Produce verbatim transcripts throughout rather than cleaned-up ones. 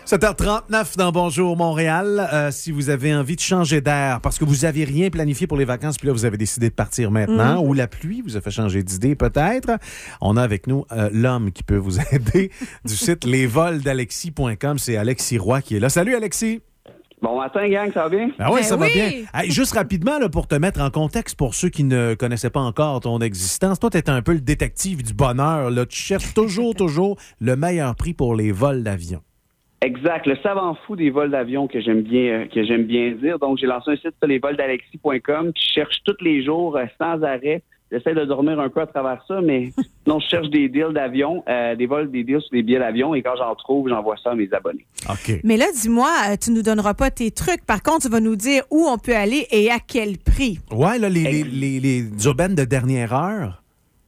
sept heures trente-neuf dans Bonjour Montréal. Euh, si vous avez envie de changer d'air parce que vous n'avez rien planifié pour les vacances, puis là, vous avez décidé de partir maintenant, mmh. ou la pluie vous a fait changer d'idée peut-être, on a avec nous euh, l'homme qui peut vous aider du site les vols d'alexis point com. C'est Alexis Roy qui est là. Salut Alexis! Bon matin, gang, ça va bien? Ben oui, ben ça oui. va bien. Hey, juste rapidement, là, pour te mettre en contexte, pour ceux qui ne connaissaient pas encore ton existence, toi, tu es un peu le détective du bonheur. Là. Tu cherches toujours, toujours le meilleur prix pour les vols d'avion. Exact, le savant fou des vols d'avion que j'aime bien euh, que j'aime bien dire. Donc, j'ai lancé un site sur les vols d'alexis point com qui cherche tous les jours, euh, sans arrêt. J'essaie de dormir un peu à travers ça, mais non, je cherche des deals d'avion, euh, des vols, des deals sur des billets d'avion, et quand j'en trouve, j'envoie ça à mes abonnés. OK. Mais là, dis-moi, euh, tu nous donneras pas tes trucs. Par contre, tu vas nous dire où on peut aller et à quel prix. Ouais, là, les, les, les, les aubaines de dernière heure.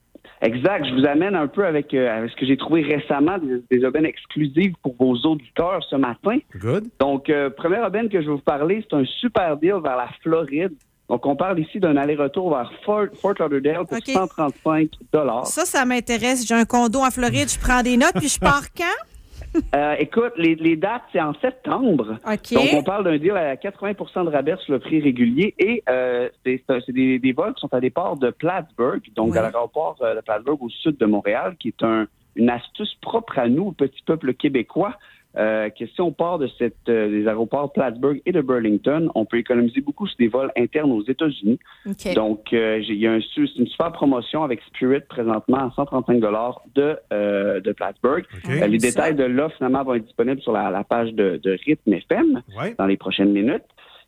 Exact. Je vous amène un peu avec, euh, avec ce que j'ai trouvé récemment, des, des aubaines exclusives pour vos auditeurs ce matin. Good. Donc, euh, première aubaine que je vais vous parler, c'est un super deal vers la Floride. Donc, on parle ici d'un aller-retour vers Fort, Fort Lauderdale pour okay. cent trente-cinq dollars. Ça, ça m'intéresse. J'ai un condo en Floride, je prends des notes, puis je pars quand? Euh, écoute, les, les dates, c'est en septembre. OK. Donc, on parle d'un deal à quatre-vingts pour cent de rabais sur le prix régulier. Et euh, c'est, c'est des, des vols qui sont à départ de Plattsburgh, donc oui. à l'aéroport euh, de Plattsburgh au sud de Montréal, qui est un, une astuce propre à nous, petit peuple québécois. Euh, que si on part de cette, euh, des aéroports Plattsburgh et de Burlington, on peut économiser beaucoup sur des vols internes aux États-Unis. Okay. Donc, euh, il y a un, une super promotion avec Spirit présentement à cent trente-cinq dollars de, euh, de Plattsburgh. Okay. Euh, les Ça. détails de l'offre, finalement, vont être disponibles sur la, la page de, de Rythme F M Ouais. dans les prochaines minutes.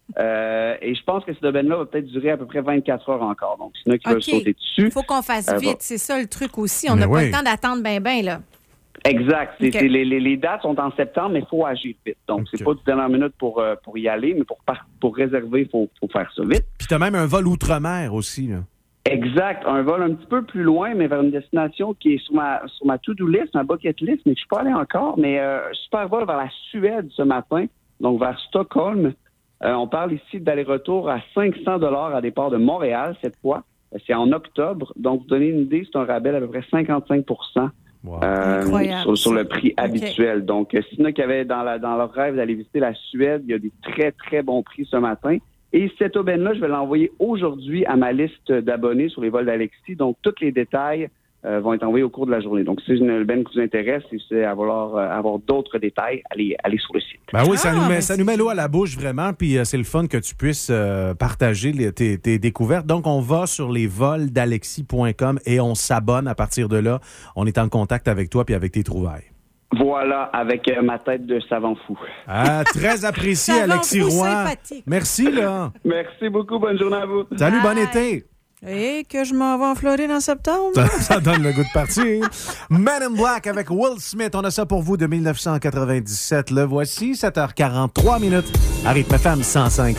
Euh, et je pense que ce domaine-là va peut-être durer à peu près vingt-quatre heures encore. Donc, s'il y en a qui OK. veulent sauter dessus. Il faut qu'on fasse euh, vite. va. C'est ça le truc aussi. On Mais n'a oui. pas le temps d'attendre bien, bien, là. Exact. C'est, Okay. c'est les, les, les dates sont en septembre, mais il faut agir vite. Donc, Okay. c'est pas de dernière minute pour, euh, pour y aller, mais pour, par, pour réserver, il faut, faut faire ça vite. Puis t'as même un vol outre-mer aussi, là. Exact. Un vol un petit peu plus loin, mais vers une destination qui est sur ma, sur ma to-do list, ma bucket list, mais je suis pas allé encore. Mais euh, super vol vers la Suède ce matin, donc vers Stockholm. Euh, on parle ici d'aller-retour à cinq cents dollars à départ de Montréal cette fois. C'est en octobre. Donc, pour vous donner une idée, c'est un rabais d'à peu près cinquante-cinq pour cent. Wow. Euh, Incroyable, sur, sur ça. le prix OK. habituel. Donc, euh, s'il y en a qui avaient dans, la, dans leur rêve d'aller visiter la Suède, il y a des très, très bons prix ce matin. Et cette aubaine-là, je vais l'envoyer aujourd'hui à ma liste d'abonnés sur les vols d'Alexis. Donc, tous les détails euh, vont être envoyés au cours de la journée. Donc, si c'est une aubaine qui vous intéresse et si c'est à vouloir euh, avoir d'autres détails, allez, allez sur le site. Ben oui, ça Ah, nous met, ben ça c'est nous met l'eau à la bouche vraiment, puis euh, c'est le fun que tu puisses euh, partager les, tes, tes découvertes. Donc, on va sur les vols d'alexis point com et on s'abonne à partir de là. On est en contact avec toi puis avec tes trouvailles. Voilà, avec euh, ma tête de savant fou. Ah, très apprécié, Ça va, Alexis fou, Roy. sympathique. Merci, là. Merci beaucoup. Bonne journée à vous. Salut, Bye. bon été. Et que je m'en vais en Floride en septembre. Ça, ça donne le goût de partir. Men in Black avec Will Smith. On a ça pour vous de dix-neuf cent quatre-vingt-dix-sept. Le voici, sept heures quarante-trois minutes. À Rythme F M cent cinq.